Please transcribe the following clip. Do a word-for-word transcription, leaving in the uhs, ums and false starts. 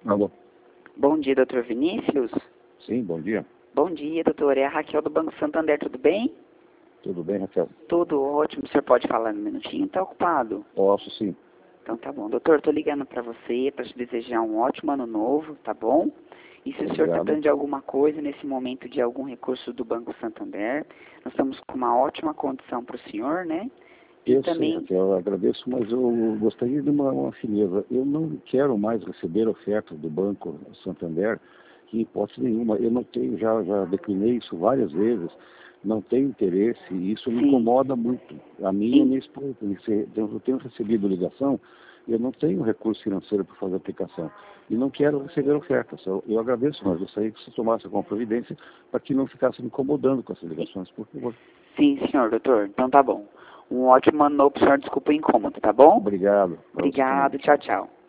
Alô? Bom dia, doutor Vinícius. Sim, bom dia. Bom dia, doutor. É a Raquel do Banco Santander, tudo bem? Tudo bem, Raquel? Tudo ótimo. O senhor pode falar um minutinho? Está ocupado? Posso, sim. Então tá bom. Doutor, estou ligando para você para te desejar um ótimo ano novo, tá bom? E se o senhor está Obrigado. precisando de alguma coisa nesse momento, de algum recurso do Banco Santander, nós estamos com uma ótima condição para o senhor, né? E Eu sei, também, Raquel, eu agradeço, mas eu gostaria de uma, uma fineza. Eu não quero mais receber ofertas do Banco Santander, em hipótese nenhuma. Eu não tenho, já, já declinei isso várias vezes, não tenho interesse e isso me sim, incomoda muito. A mim e a em- minha esposa, eu tenho recebido ligação, eu não tenho recurso financeiro para fazer aplicação. E não quero receber ofertas. Eu, eu agradeço, mas gostaria que você tomasse alguma providência para que não ficasse me incomodando com essas ligações, por favor. sim, senhor, doutor. Então tá bom. Um ótimo ano novo para o senhor, desculpa o incômodo, tá bom? Obrigado. Para você também. Obrigado, tchau, tchau.